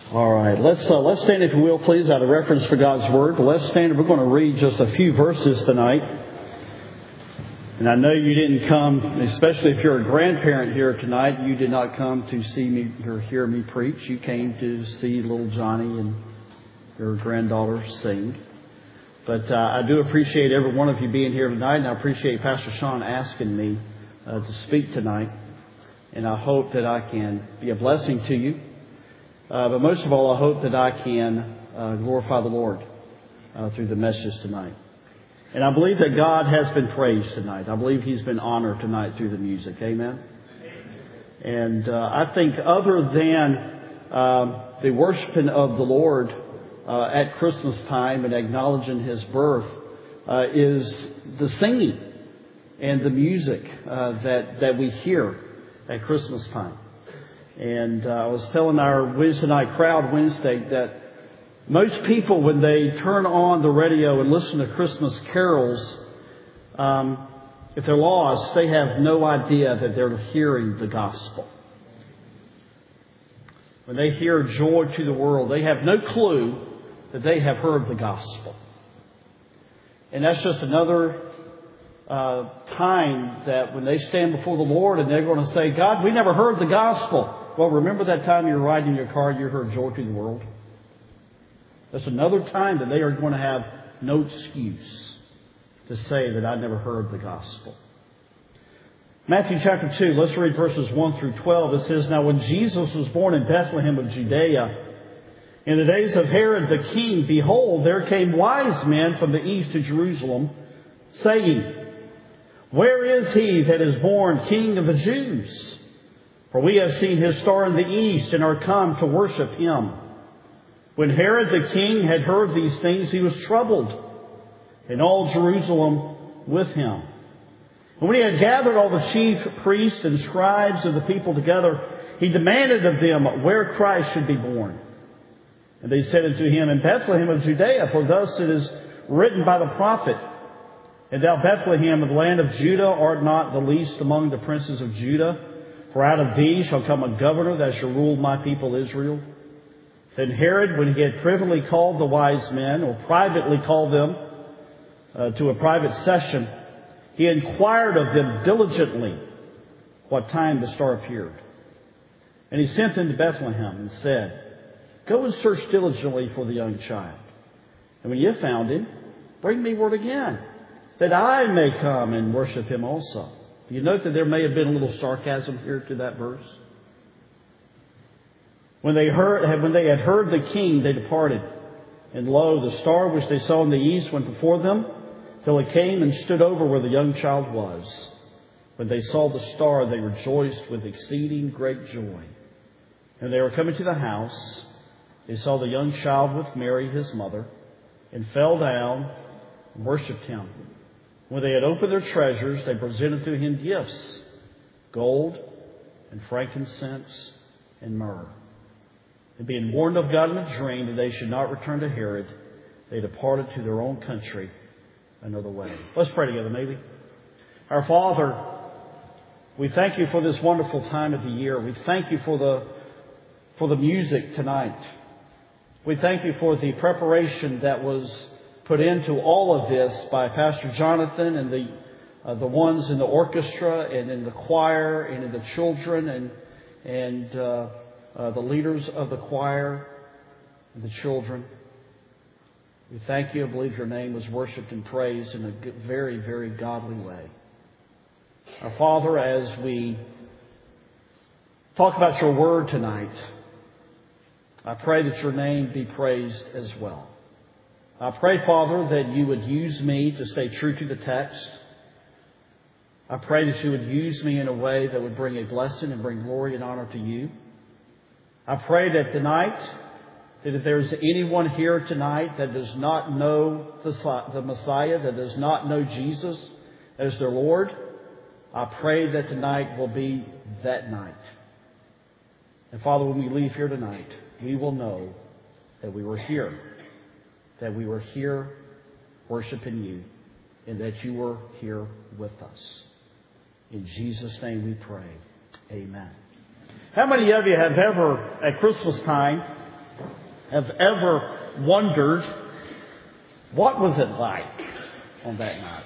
All right, let's stand, if you will, please, out of reference for God's Word. Let's stand. We're going to read just a few verses tonight. And I know you didn't come, especially if you're a grandparent here tonight, you did not come to see me or hear me preach. You came to see little Johnny and your granddaughter sing. But I do appreciate every one of you being here tonight, and I appreciate Pastor Sean asking me to speak tonight. And I hope that I can be a blessing to you. But most of all, I hope that I can glorify the Lord through the message tonight. And I believe that God has been praised tonight. I believe He's been honored tonight through the music. Amen? And I think other than the worshiping of the Lord at Christmas time and acknowledging His birth is the singing and the music that we hear at Christmas time. And I was telling our Wednesday night crowd Wednesday that most people, when they turn on the radio and listen to Christmas carols, if they're lost, they have no idea that they're hearing the gospel. When they hear joy to the world, they have no clue that they have heard the gospel. And that's just another time that when they stand before the Lord and they're going to say, God, we never heard the gospel. Well, remember that time you were riding in your car, you heard joy to the world? That's another time that they are going to have no excuse to say that I never heard the gospel. Matthew chapter 2, let's read verses 1 through 12. It says, Now when Jesus was born in Bethlehem of Judea, in the days of Herod the king, behold, there came wise men from the east to Jerusalem, saying, Where is he that is born King of the Jews? For we have seen his star in the east and are come to worship him. When Herod the king had heard these things, he was troubled, and all Jerusalem with him. And when he had gathered all the chief priests and scribes of the people together, he demanded of them where Christ should be born. And they said unto him, In Bethlehem of Judea, for thus it is written by the prophet, And thou, Bethlehem, of the land of Judah, art not the least among the princes of Judah. For out of thee shall come a governor that shall rule my people Israel. Then Herod, when he had privily called the wise men, or privately called them to a private session, he inquired of them diligently what time the star appeared. And he sent them to Bethlehem and said, Go and search diligently for the young child. And when ye have found him, bring me word again, that I may come and worship him also. You note that there may have been a little sarcasm here to that verse. When they had heard the king, they departed. And lo, the star which they saw in the east went before them, till it came and stood over where the young child was. When they saw the star, they rejoiced with exceeding great joy. And they were coming to the house. They saw the young child with Mary, his mother, and fell down and worshipped him. When they had opened their treasures, they presented to him gifts, gold and frankincense and myrrh. And being warned of God in a dream that they should not return to Herod, they departed to their own country another way. Let's pray together, maybe. Our Father, we thank you for this wonderful time of the year. We thank you for the music tonight. We thank you for the preparation that was put into all of this by Pastor Jonathan and the ones in the orchestra and in the choir and in the children and the leaders of the choir and the children. We thank you. I believe your name was worshipped and praised in a very, very godly way. Our Father, as we talk about your word tonight, I pray that your name be praised as well. I pray, Father, that you would use me to stay true to the text. I pray that you would use me in a way that would bring a blessing and bring glory and honor to you. I pray that tonight, that if there's anyone here tonight that does not know the Messiah, that does not know Jesus as their Lord, I pray that tonight will be that night. And Father, when we leave here tonight, we will know that we were here. That we were here worshiping you, and that you were here with us. In Jesus' name we pray. Amen. How many of you have ever, at Christmas time, have ever wondered what was it like on that night?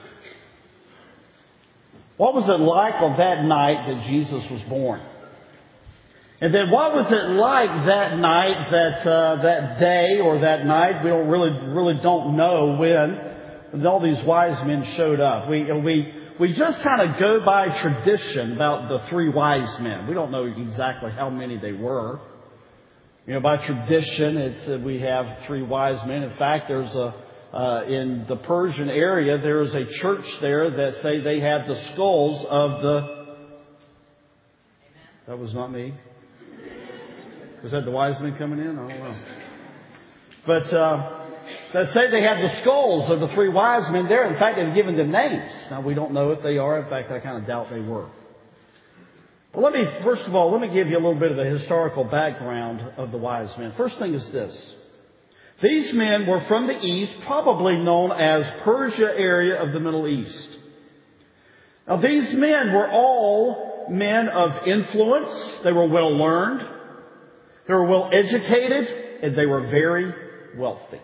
What was it like on that night that Jesus was born? And then what was it like that night, that day or that night? We don't really don't know when all these wise men showed up. We just kind of go by tradition about the three wise men. We don't know exactly how many they were. By tradition, we have three wise men. In fact, there's in the Persian area, there is a church there that say they have the skulls of the... That was not me. Was that the wise men coming in? I don't know. But they say they have the skulls of the three wise men there. In fact, they've given them names. Now, we don't know if they are. In fact, I kind of doubt they were. Well, first of all, let me give you a little bit of the historical background of the wise men. First thing is this. These men were from the east, probably known as Persia area of the Middle East. Now, these men were all men of influence. They were well learned. They were well educated, and they were very wealthy.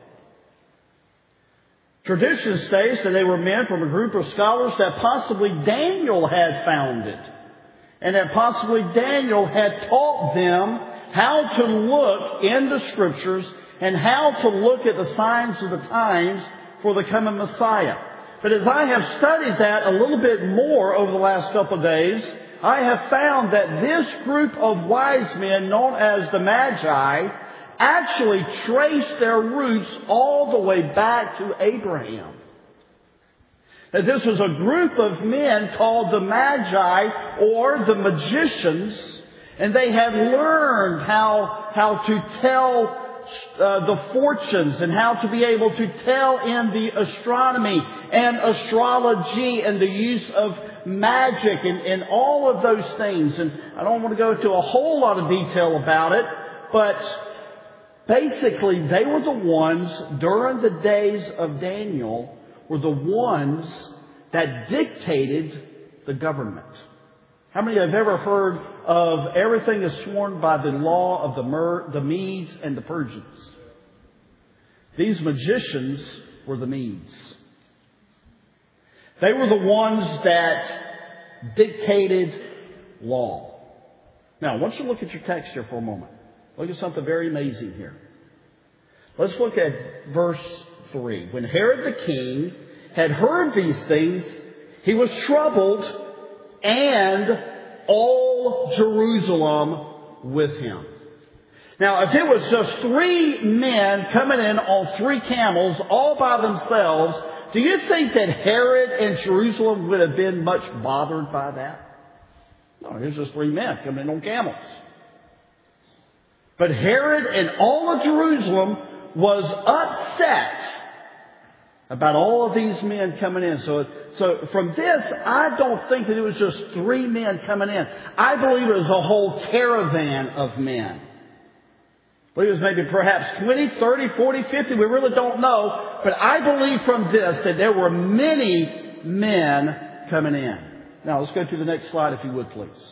Tradition states that they were men from a group of scholars that possibly Daniel had founded, and that possibly Daniel had taught them how to look in the Scriptures and how to look at the signs of the times for the coming Messiah. But as I have studied that a little bit more over the last couple of days, I have found that this group of wise men, known as the Magi, actually trace their roots all the way back to Abraham. That this was a group of men called the Magi, or the magicians, and they had learned how to tell the fortunes and how to be able to tell in the astronomy and astrology and the use of magic and all of those things. And I don't want to go into a whole lot of detail about it, but basically they were the ones during the days of Daniel were the ones that dictated the government. How many have ever heard of everything is sworn by the law of the Medes and the Persians? These magicians were the Medes. They were the ones that dictated law. Now, I want you to look at your text here for a moment. Look at something very amazing here. Let's look at verse 3. When Herod the king had heard these things, he was troubled, and all Jerusalem with him. Now, if it was just three men coming in on three camels all by themselves, do you think that Herod and Jerusalem would have been much bothered by that? No, it was just three men coming in on camels. But Herod and all of Jerusalem was upset about all of these men coming in. So from this, I don't think that it was just three men coming in. I believe it was a whole caravan of men. I believe it was maybe perhaps 20, 30, 40, 50. We really don't know. But I believe from this that there were many men coming in. Now, let's go to the next slide, if you would, please.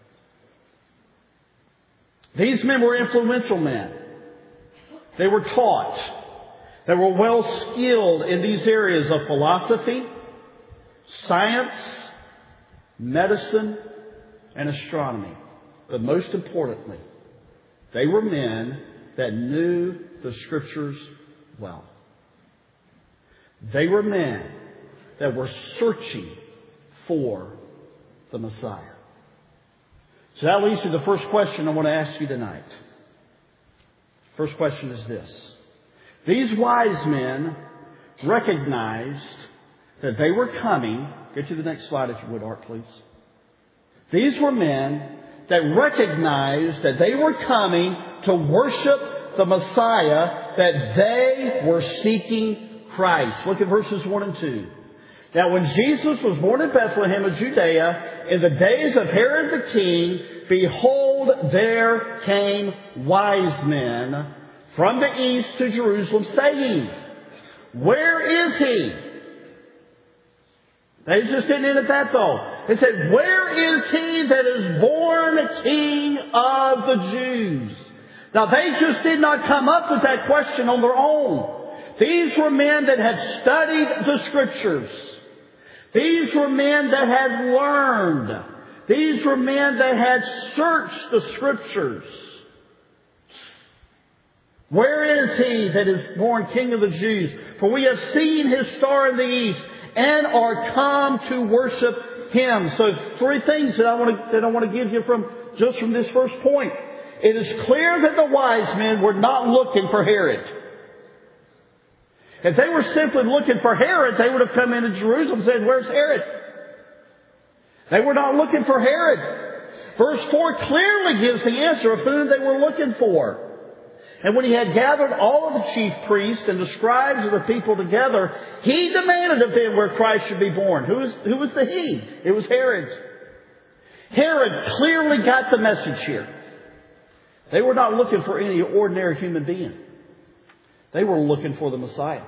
These men were influential men. They were taught. They were well skilled in these areas of philosophy, science, medicine, and astronomy. But most importantly, they were men that knew the Scriptures well. They were men that were searching for the Messiah. So that leads to the first question I want to ask you tonight. First question is this. These wise men recognized that they were coming. Get to the next slide, if you would, Art, please. These were men that recognized that they were coming to worship the Messiah, that they were seeking Christ. Look at verses 1 and 2. Now, when Jesus was born in Bethlehem of Judea, in the days of Herod the king, behold, there came wise men from the east to Jerusalem, saying, where is he? They just didn't end at that, though. They said, where is he that is born King of the Jews? Now, they just did not come up with that question on their own. These were men that had studied the Scriptures. These were men that had learned. These were men that had searched the Scriptures. Where is he that is born King of the Jews? For we have seen his star in the east and are come to worship him. So 3 things that I want to give you from this first point. It is clear that the wise men were not looking for Herod. If they were simply looking for Herod, they would have come into Jerusalem and said, "Where's Herod?" They were not looking for Herod. Verse 4 clearly gives the answer of whom they were looking for. And when he had gathered all of the chief priests and the scribes of the people together, he demanded of them where Christ should be born. Who was the he? It was Herod. Herod clearly got the message here. They were not looking for any ordinary human being. They were looking for the Messiah.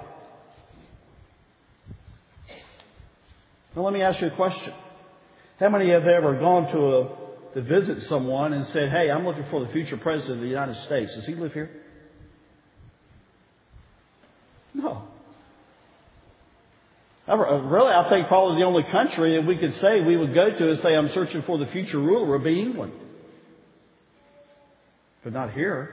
Now let me ask you a question. How many have ever gone to visit someone and said, "Hey, I'm looking for the future president of the United States. Does he live here?" No. Really, I think probably the only country that we could say we would go to and say, "I'm searching for the future ruler," would be England. But not here.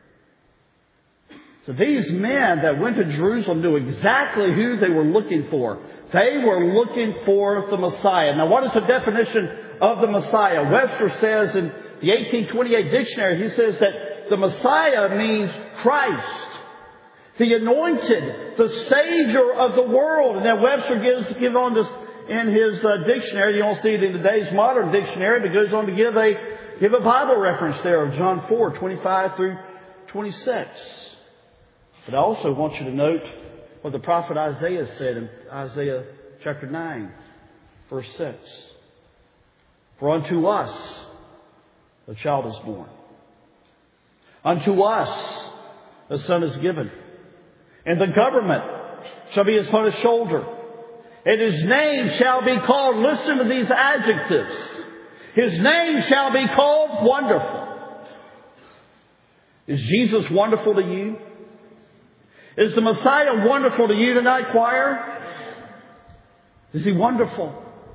So these men that went to Jerusalem knew exactly who they were looking for. They were looking for the Messiah. Now, what is the definition of the Messiah? Webster says in the 1828 dictionary, he says that the Messiah means Christ, the anointed, the Savior of the world. And then Webster gives on this in his dictionary. You don't see it in today's modern dictionary, but goes on to give a Bible reference there of John 4, 25 through 26. But I also want you to note what the prophet Isaiah said in Isaiah chapter 9, verse 6. For unto us a child is born. Unto us a son is given. And the government shall be upon his shoulder. And his name shall be called, listen to these adjectives. His name shall be called Wonderful. Is Jesus wonderful to you? Is the Messiah wonderful to you tonight, choir? Is he wonderful?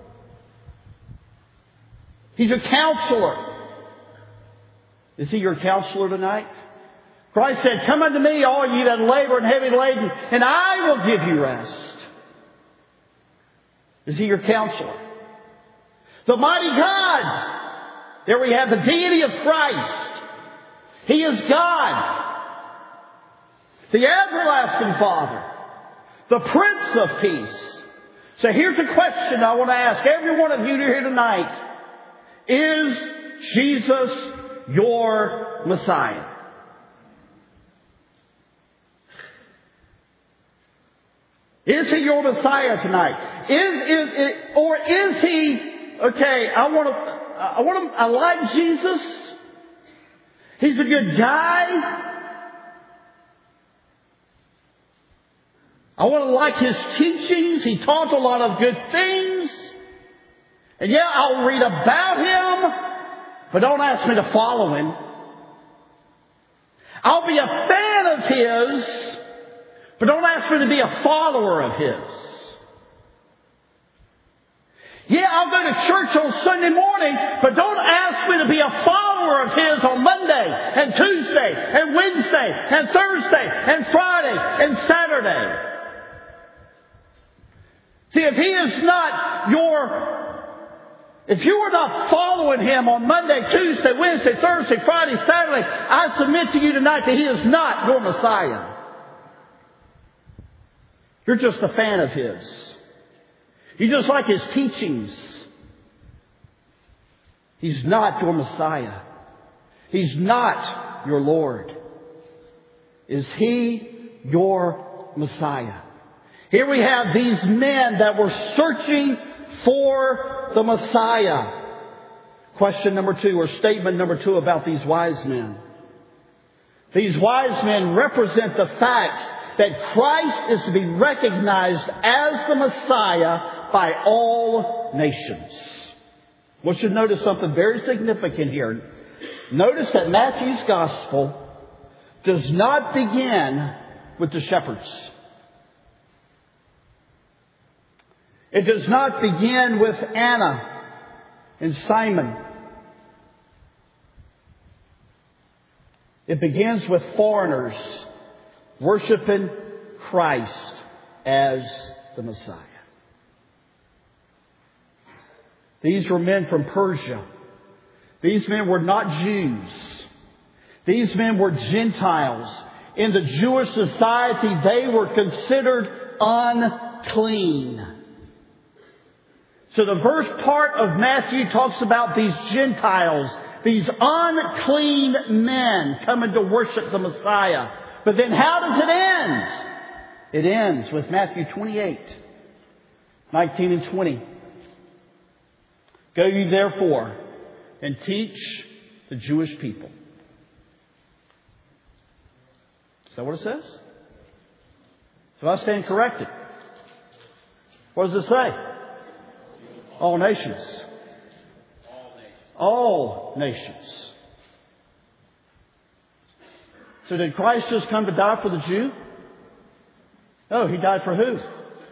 He's a counselor. Is he your counselor tonight? Christ said, "Come unto me, all ye that labor and heavy laden, and I will give you rest." Is he your counselor? The mighty God. There we have the deity of Christ. He is God. The everlasting Father. The Prince of Peace. So here's a question I want to ask every one of you here tonight. Is Jesus your Messiah? Is he your Messiah tonight? Or is he, okay, I like Jesus. He's a good guy. I want to like his teachings. He taught a lot of good things. And yeah, I'll read about him, but don't ask me to follow him. I'll be a fan of his, but don't ask me to be a follower of his. Yeah, I'll go to church on Sunday morning, but don't ask me to be a follower of his on Monday and Tuesday and Wednesday and Thursday and Friday and Saturday. See, if you are not following him on Monday, Tuesday, Wednesday, Thursday, Friday, Saturday, I submit to you tonight that he is not your Messiah. You're just a fan of his. You just like his teachings. He's not your Messiah. He's not your Lord. Is he your Messiah? Here we have these men that were searching for the Messiah. Question number 2, or statement number 2 about these wise men. These wise men represent the fact that Christ is to be recognized as the Messiah by all nations. I want you to notice something very significant here. Notice that Matthew's Gospel does not begin with the shepherds. It does not begin with Anna and Simon. It begins with foreigners worshiping Christ as the Messiah. These were men from Persia. These men were not Jews. These men were Gentiles. In the Jewish society, they were considered unclean. So the first part of Matthew talks about these Gentiles, these unclean men coming to worship the Messiah. But then how does it end? It ends with Matthew 28, 19 and 20. Go ye therefore and teach the Jewish people. Is that what it says? So I stand corrected. What does it say? All nations. All nations. So did Christ just come to die for the Jew? No, He died for who?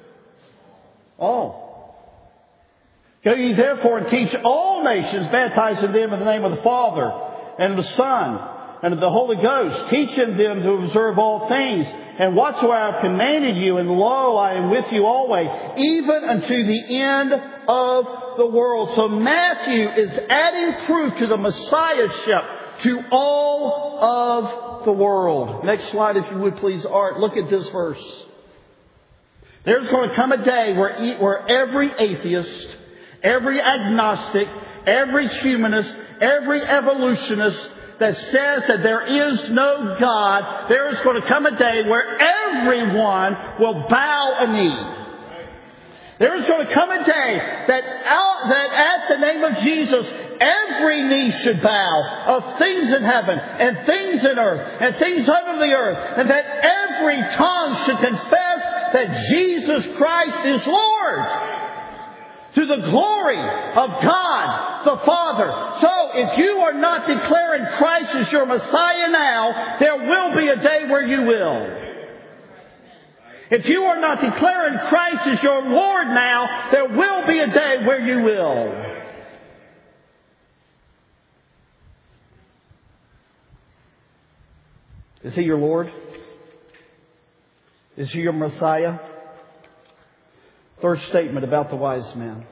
All. Go ye therefore and teach all nations, baptizing them in the name of the Father and of the Son and of the Holy Ghost, teaching them to observe all things, and whatsoever I have commanded you, and lo, I am with you always, even unto the end of the world. So Matthew is adding proof to the Messiahship to all of the world. Next slide, if you would please, Art. Look at this verse. There's going to come a day where every atheist, every agnostic, every humanist, every evolutionist that says that there is no God, there is going to come a day where everyone will bow a knee. There is going to come a day that at the name of Jesus, every knee should bow, of things in heaven and things in earth and things under the earth, and that every tongue should confess that Jesus Christ is Lord, to the glory of God the Father. So if you are not declaring Christ as your Messiah now, there will be a day where you will. If you are not declaring Christ as your Lord now, there will be a day where you will. Is He your Lord? Is He your Messiah? Third statement about the wise men.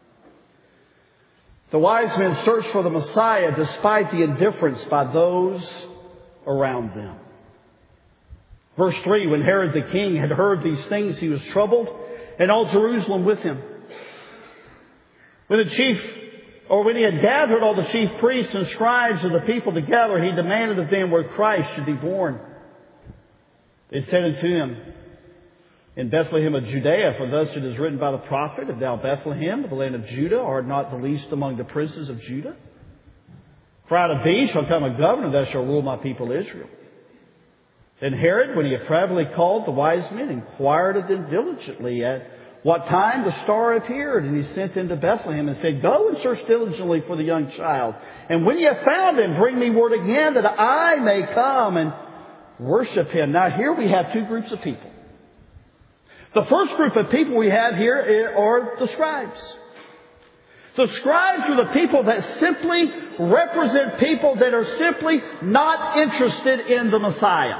The wise men searched for the Messiah despite the indifference by those around them. Verse 3, when Herod the king had heard these things, he was troubled, and all Jerusalem with him. When he had gathered all the chief priests and scribes of the people together, he demanded of them where Christ should be born. They said unto him, in Bethlehem of Judea, for thus it is written by the prophet, and thou Bethlehem, of the land of Judah, art not the least among the princes of Judah. For out of thee shall come a governor that shall rule my people Israel. Then Herod, when he had privately called the wise men, inquired of them diligently at what time the star appeared. And he sent them to Bethlehem and said, go and search diligently for the young child. And when you have found him, bring me word again that I may come and worship him. Now here we have two groups of people. The first group of people we have here are the scribes. The scribes are the people that simply represent people that are simply not interested in the Messiah.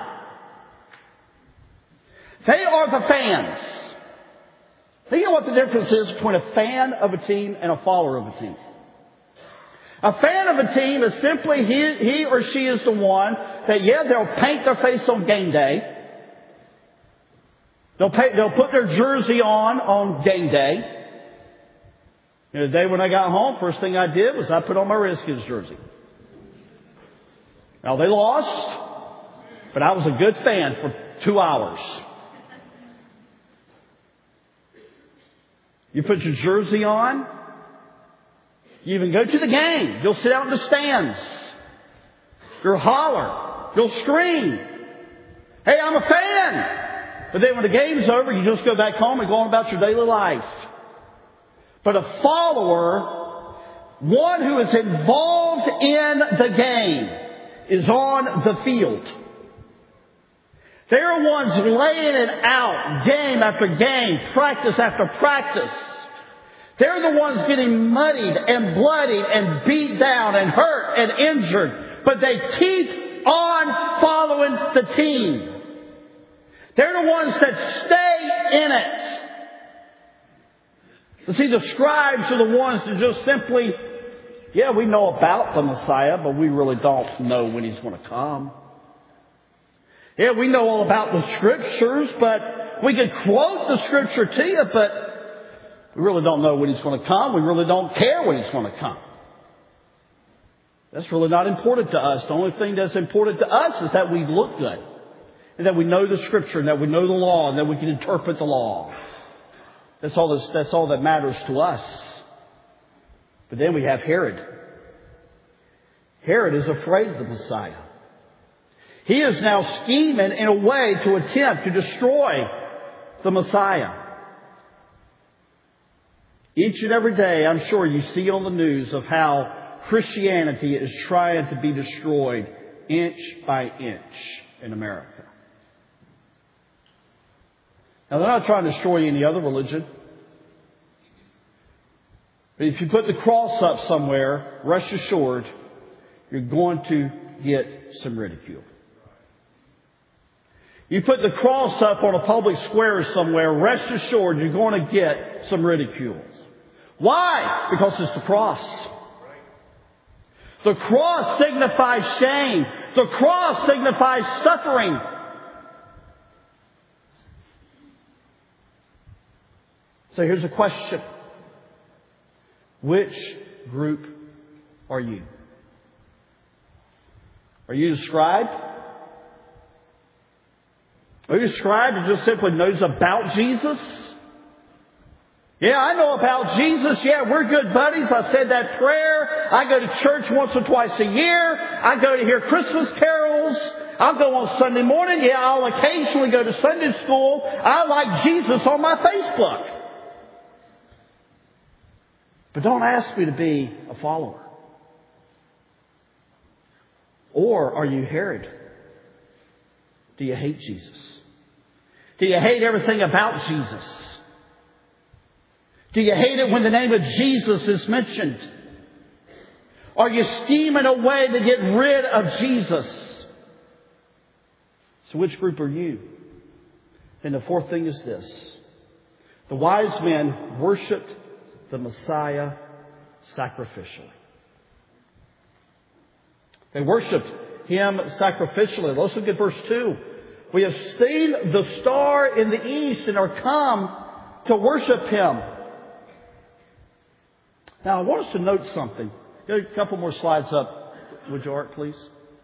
They are the fans. Do you know what the difference is between a fan of a team and a follower of a team? A fan of a team is simply he or she is the one that, they'll paint their face on game day. They'll put their jersey on game day. The day when I got home, first thing I did was I put on my Redskins jersey. Now they lost, but I was a good fan for 2 hours. You put your jersey on. You even go to the game. You'll sit out in the stands. You'll holler. You'll scream. Hey, I'm a fan. But then when the game's over, you just go back home and go on about your daily life. But a follower, one who is involved in the game, is on the field. They're the ones laying it out, game after game, practice after practice. They're the ones getting muddied and bloodied and beat down and hurt and injured. But they keep on following the team. They're the ones that stay in it. You see, the scribes are the ones that just simply, yeah, we know about the Messiah, but we really don't know when He's going to come. Yeah, we know all about the Scriptures, but we could quote the Scripture to you, but we really don't know when He's going to come. We really don't care when He's going to come. That's really not important to us. The only thing that's important to us is that we look good, and that we know the Scripture, and that we know the law, and that we can interpret the law. That's all that matters to us. But then we have Herod. Herod is afraid of the Messiah. He is now scheming in a way to attempt to destroy the Messiah. Each and every day, I'm sure you see on the news of how Christianity is trying to be destroyed inch by inch in America. Now, they're not trying to destroy any other religion. But if you put the cross up somewhere, rest assured, you're going to get some ridicule. You put the cross up on a public square somewhere, rest assured, you're going to get some ridicule. Why? Because it's the cross. The cross signifies shame. The cross signifies suffering. So here's a question. Which group are you? Are you the scribe? Are you the scribe who just simply knows about Jesus? Yeah, I know about Jesus. Yeah, we're good buddies. I said that prayer. I go to church once or twice a year. I go to hear Christmas carols. I'll go on Sunday morning. Yeah, I'll occasionally go to Sunday school. I like Jesus on my Facebook. But don't ask me to be a follower. Or are you Herod? Do you hate Jesus? Do you hate everything about Jesus? Do you hate it when the name of Jesus is mentioned? Are you scheming a way to get rid of Jesus? So which group are you? And the fourth thing is this. The wise men worshipped the Messiah sacrificially. They worshipped Him sacrificially. Let's look at verse 2. We have seen the star in the east and are come to worship Him. Now, I want us to note something. Get a couple more slides up, would you, Art, please?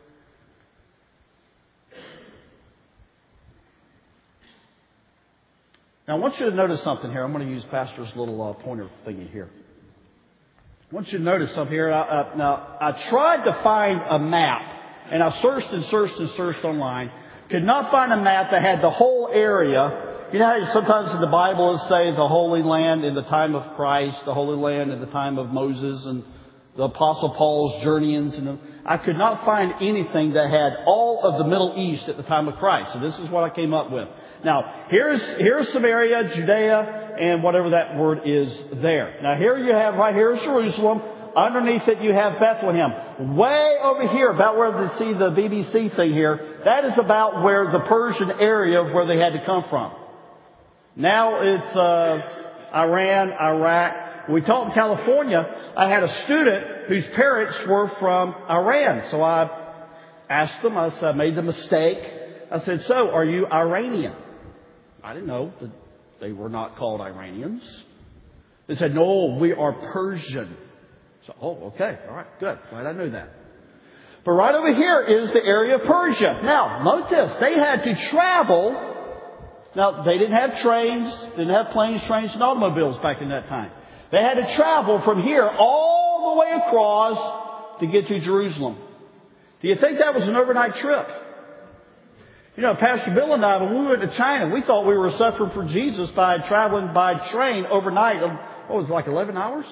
Now, I want you to notice something here. I'm going to use Pastor's little pointer thingy here. I want you to notice something here. Now, I tried to find a map, and I searched and searched and searched online. Could not find a map that had the whole area. You know how sometimes in the Bible it says the Holy Land in the time of Christ, the Holy Land in the time of Moses, and the Apostle Paul's journeyings. And I could not find anything that had all of the Middle East at the time of Christ. So this is what I came up with. Now, here's Samaria, Judea, and whatever that word is there. Now, here you have, right here is Jerusalem. Underneath it, you have Bethlehem. Way over here, about where they see the BBC thing here, that is about where the Persian area of where they had to come from. Now it's Iran, Iraq. When we taught in California, I had a student whose parents were from Iran. So I asked them, I made the mistake. I said, so, are you Iranian? I didn't know that they were not called Iranians. They said, no, we are Persian. So, okay. All right. Good. Glad I knew that. But right over here is the area of Persia. Now, note this. They had to travel. Now, they didn't have trains, didn't have planes, trains, and automobiles back in that time. They had to travel from here all the way across to get to Jerusalem. Do you think that was an overnight trip? You know, Pastor Bill and I, when we went to China, we thought we were suffering for Jesus by traveling by train overnight. What was it, like 11 hours?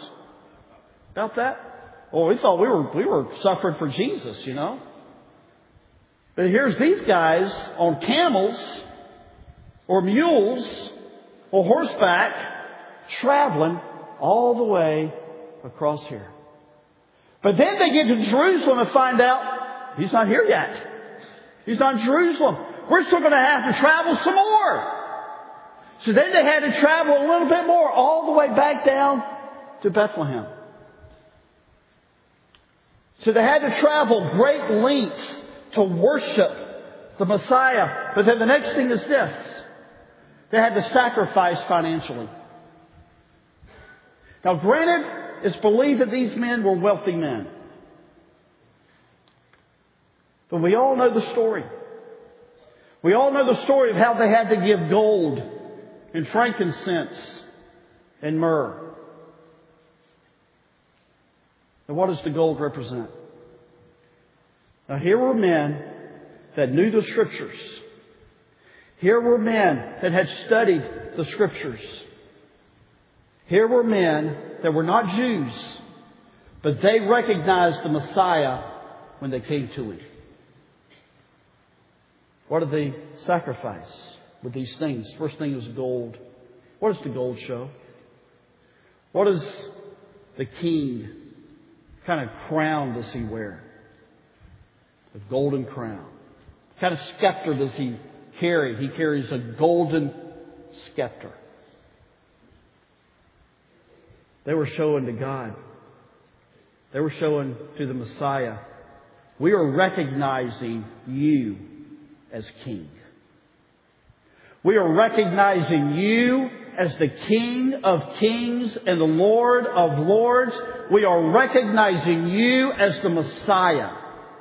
About that? Well, we thought we were suffering for Jesus, you know. But here's these guys on camels or mules or horseback traveling all the way across here. But then they get to Jerusalem and find out He's not here yet. He's not in Jerusalem. We're still going to have to travel some more. So then they had to travel a little bit more, all the way back down to Bethlehem. So they had to travel great lengths to worship the Messiah. But then the next thing is this. They had to sacrifice financially. Now granted, it's believed that these men were wealthy men. But we all know the story. We all know the story of how they had to give gold and frankincense and myrrh. And what does the gold represent? Now here were men that knew the Scriptures. Here were men that had studied the Scriptures. Here were men that were not Jews, but they recognized the Messiah when they came to Him. What did they sacrifice with these things? First thing was gold. What does the gold show? What does the king, what kind of crown does he wear? A golden crown. What kind of scepter does he carry? He carries a golden scepter. They were showing to God. They were showing to the Messiah, we are recognizing you as King. We are recognizing you as the King of Kings and the Lord of Lords. We are recognizing you as the Messiah.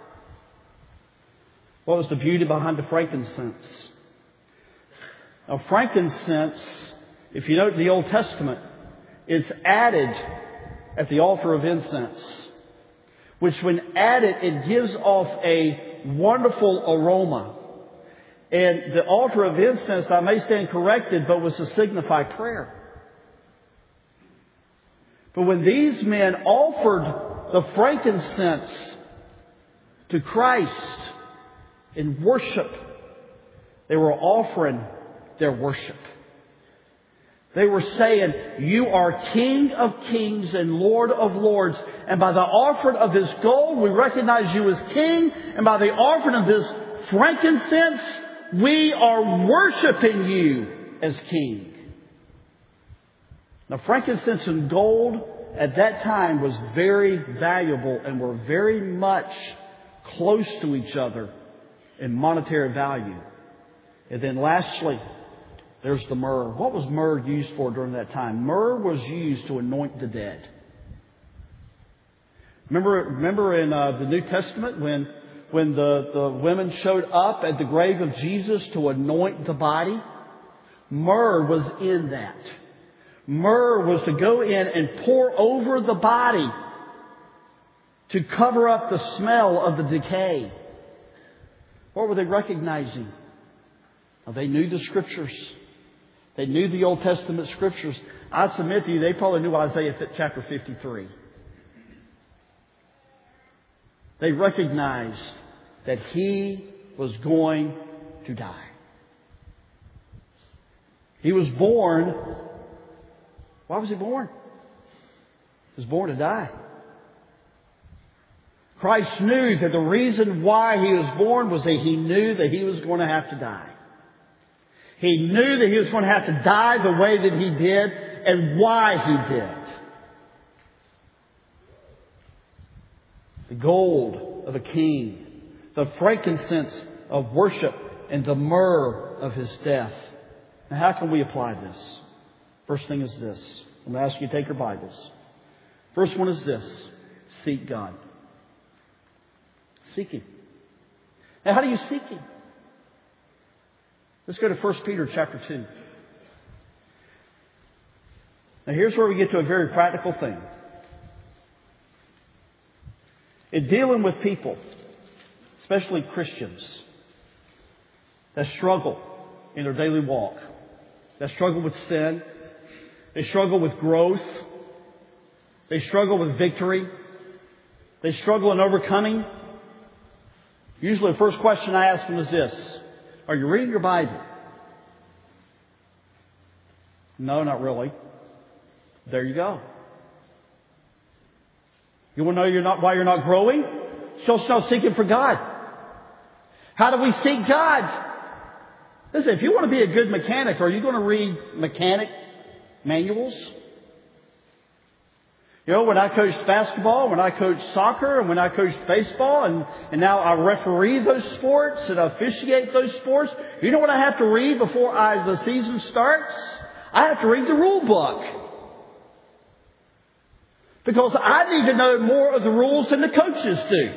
What was the beauty behind the frankincense? Now, frankincense, if you note the Old Testament, it's added at the altar of incense, which when added, it gives off a wonderful aroma. And the altar of incense, I may stand corrected, but was to signify prayer. But when these men offered the frankincense to Christ in worship, they were offering their worship. They were saying, you are King of Kings and Lord of Lords. And by the offering of this gold, we recognize you as King. And by the offering of this frankincense, we are worshiping you as King. Now, frankincense and gold at that time was very valuable and were very much close to each other in monetary value. And then lastly, there's the myrrh. What was myrrh used for during that time? Myrrh was used to anoint the dead. Remember in the New Testament when the women showed up at the grave of Jesus to anoint the body? Myrrh was in that. Myrrh was to go in and pour over the body to cover up the smell of the decay. What were they recognizing? Well, they knew the Scriptures. They knew the Old Testament Scriptures. I submit to you, they probably knew Isaiah chapter 53. They recognized that He was going to die. He was born. Why was He born? He was born to die. Christ knew that the reason why He was born was that He knew that He was going to have to die. He knew that He was going to have to die the way that He did and why He did. The gold of a king, the frankincense of worship, and the myrrh of His death. Now, how can we apply this? First thing is this. I'm going to ask you to take your Bibles. First one is this. Seek God. Seek Him. Now, how do you seek Him? Let's go to 1 Peter chapter 2. Now, here's where we get to a very practical thing. In dealing with people, especially Christians, that struggle in their daily walk, that struggle with sin, they struggle with growth, they struggle with victory, they struggle in overcoming, Usually the first question I ask them is this: are you reading your Bible? No, not really. There you go. You want to know why you're not growing? You're not seeking for God. How do we seek God? Listen, if you want to be a good mechanic, are you going to read mechanic manuals? You know, when I coached basketball, when I coached soccer, and when I coached baseball, and now I referee those sports and officiate those sports, you know what I have to read before the season starts? I have to read the rule book. Because I need to know more of the rules than the coaches do.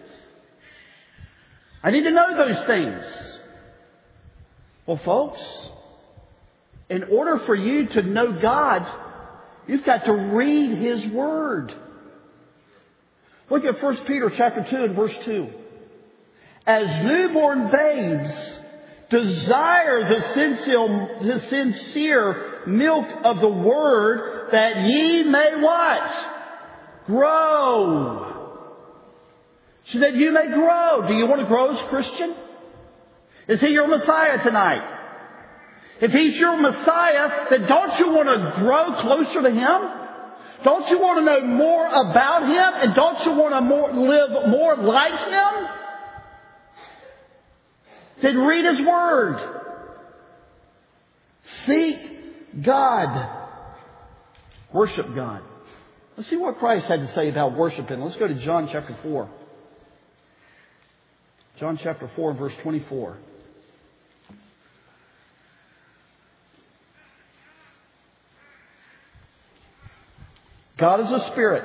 I need to know those things. Well, folks, in order for you to know God, you've got to read His Word. Look at 1 Peter chapter 2 and verse 2. As newborn babes, desire the sincere milk of the Word, that ye may what? Grow. So that you may grow. Do you want to grow as a Christian? Is He your Messiah tonight? If He's your Messiah, then don't you want to grow closer to Him? Don't you want to know more about Him? And don't you want to live more like Him? Then read His Word. Seek God. Worship God. Let's see what Christ had to say about worshiping. Let's go to John chapter 4. John chapter 4 verse 24. God is a spirit,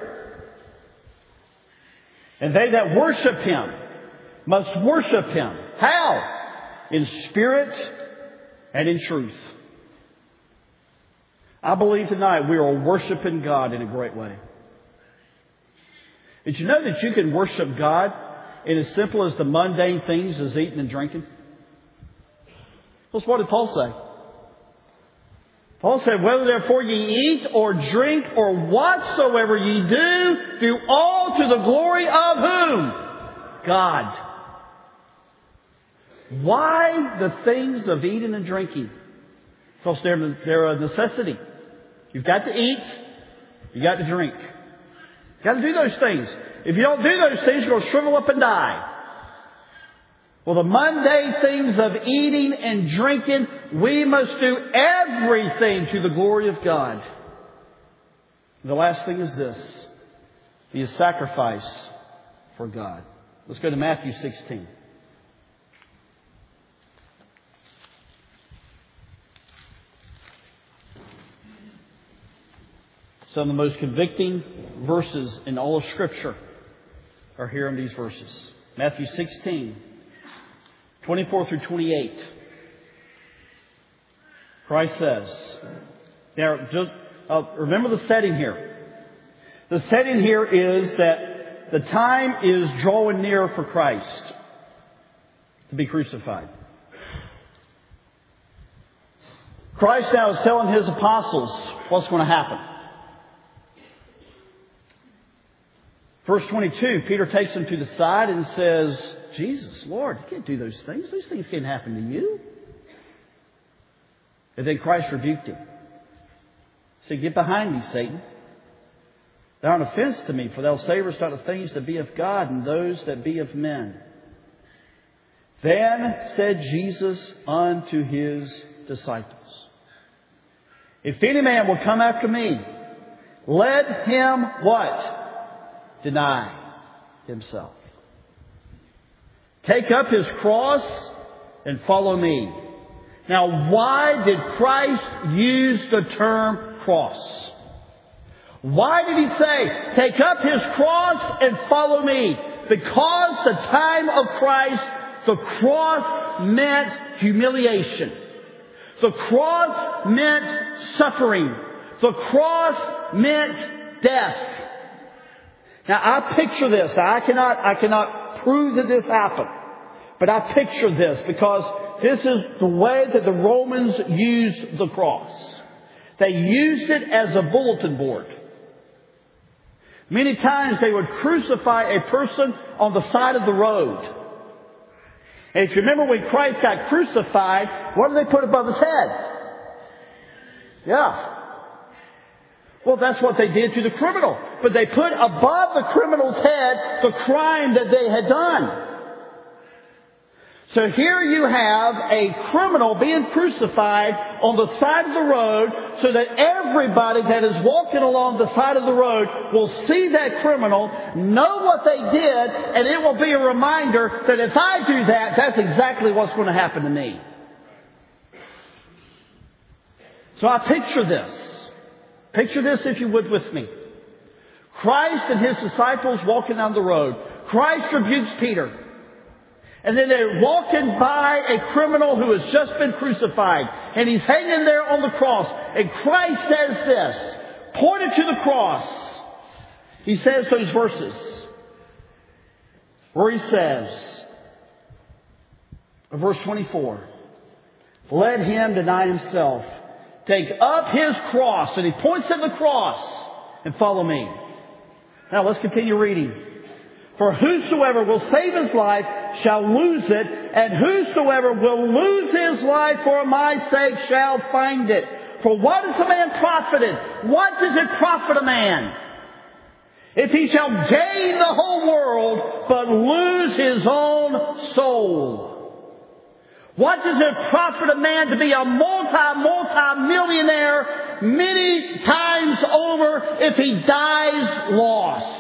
and they that worship Him must worship Him. How? In spirit and in truth. I believe tonight we are worshiping God in a great way. Did you know that you can worship God in as simple as the mundane things as eating and drinking? Well, what did Paul say? Paul said, whether therefore ye eat or drink or whatsoever ye do, do all to the glory of whom? God. Why the things of eating and drinking? Because they're a necessity. You've got to eat. You've got to drink. You've got to do those things. If you don't do those things, you're going to shrivel up and die. Well, the mundane things of eating and drinking, we must do everything to the glory of God. And the last thing is this: be a sacrifice for God. Let's go to Matthew 16. Some of the most convicting verses in all of Scripture are here in these verses. Matthew 16. 24 through 28. Christ says, now, remember the setting here. The setting here is that the time is drawing near for Christ to be crucified. Christ now is telling His apostles what's going to happen. Verse 22, Peter takes him to the side and says, Jesus, Lord, you can't do those things. Those things can't happen to you. And then Christ rebuked him. He said, get behind me, Satan. Thou art an offense to me, for thou savest not the things that be of God, and those that be of men. Then said Jesus unto His disciples, if any man will come after me, let him what? Deny himself. Take up his cross and follow me. Now, why did Christ use the term cross? Why did He say, take up his cross and follow me? Because the time of Christ, the cross meant humiliation. The cross meant suffering. The cross meant death. Now, I picture this. I cannot prove that this happened. But I picture this because this is the way that the Romans used the cross. They used it as a bulletin board. Many times they would crucify a person on the side of the road. And if you remember when Christ got crucified, what did they put above his head? Yeah. Well, that's what they did to the criminal. But they put above the criminal's head the crime that they had done. So here you have a criminal being crucified on the side of the road so that everybody that is walking along the side of the road will see that criminal, know what they did, and it will be a reminder that if I do that, that's exactly what's going to happen to me. So I picture this. Picture this, if you would, with me. Christ and his disciples walking down the road. Christ rebukes Peter. And then they're walking by a criminal who has just been crucified. And he's hanging there on the cross. And Christ says this, pointed to the cross. He says those verses where he says, verse 24, let him deny himself, take up his cross. And he points at the cross and follow me. Now let's continue reading. For whosoever will save his life shall lose it, and whosoever will lose his life for my sake shall find it. For what is a man profited? What does it profit a man? If he shall gain the whole world, but lose his own soul. What does it profit a man to be a multi-millionaire many times over if he dies lost?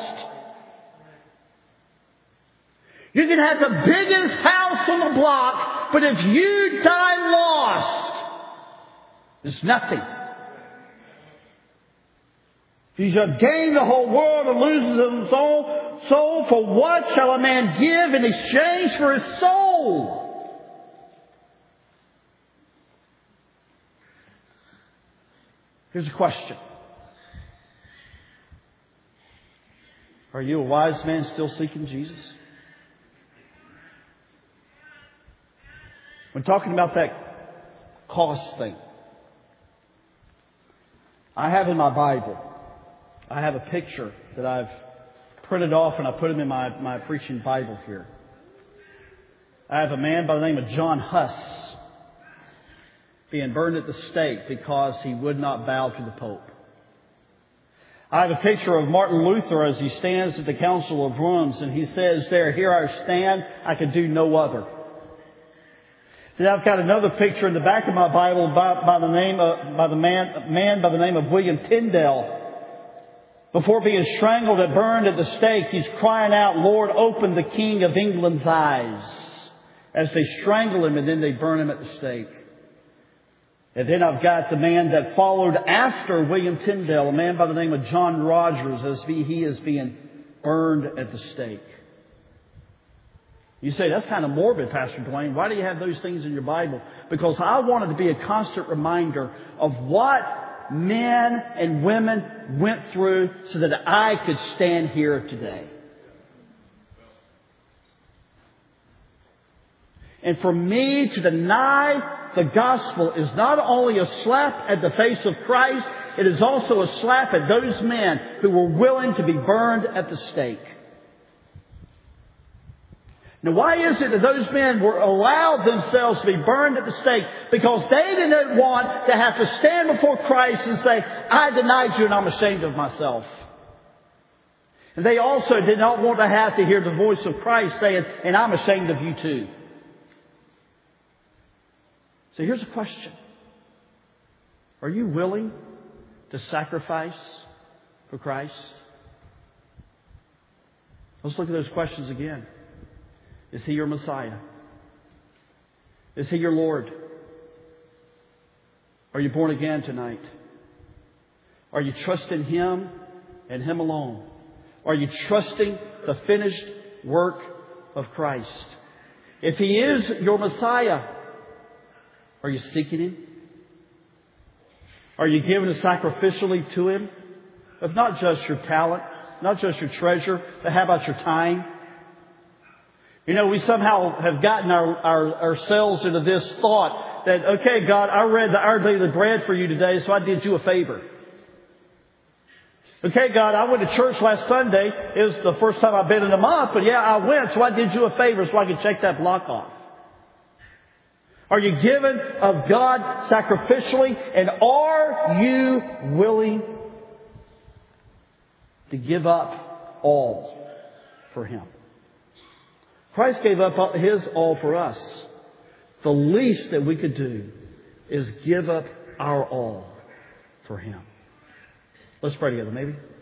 You can have the biggest house on the block, but if you die lost, there's nothing. He shall gain the whole world and loses his own soul. For what shall a man give in exchange for his soul? Here's a question. Are you a wise man still seeking Jesus? When talking about that cost thing, I have in my Bible, I have a picture that I've printed off and I put them in my preaching Bible here. I have a man by the name of John Huss being burned at the stake because he would not bow to the Pope. I have a picture of Martin Luther as he stands at the Council of Worms and he says there, here I stand, I can do no other. Then I've got another picture in the back of my Bible by the man by the name of William Tyndale. Before being strangled and burned at the stake, he's crying out, Lord, open the King of England's eyes. As they strangle him and then they burn him at the stake. And then I've got the man that followed after William Tyndale, a man by the name of John Rogers, as he is being burned at the stake. You say, that's kind of morbid, Pastor Dwayne. Why do you have those things in your Bible? Because I wanted to be a constant reminder of what men and women went through so that I could stand here today. And for me to deny the gospel is not only a slap at the face of Christ, it is also a slap at those men who were willing to be burned at the stake. Now, why is it that those men were allowed themselves to be burned at the stake? Because they didn't want to have to stand before Christ and say, I denied you and I'm ashamed of myself. And they also did not want to have to hear the voice of Christ saying, and I'm ashamed of you too. So here's a question. Are you willing to sacrifice for Christ? Let's look at those questions again. Is He your Messiah? Is He your Lord? Are you born again tonight? Are you trusting Him and Him alone? Are you trusting the finished work of Christ? If He is your Messiah, are you seeking Him? Are you giving sacrificially to Him? Of not just your talent, not just your treasure, but how about your time? You know, we somehow have gotten ourselves into this thought that, okay, God, I read the Our Daily Bread for you today, so I did you a favor. Okay, God, I went to church last Sunday. It was the first time I've been in a month, but yeah, I went, so I did you a favor so I could check that block off. Are you given of God sacrificially? And are you willing to give up all for Him? Christ gave up His all for us. The least that we could do is give up our all for Him. Let's pray together, maybe.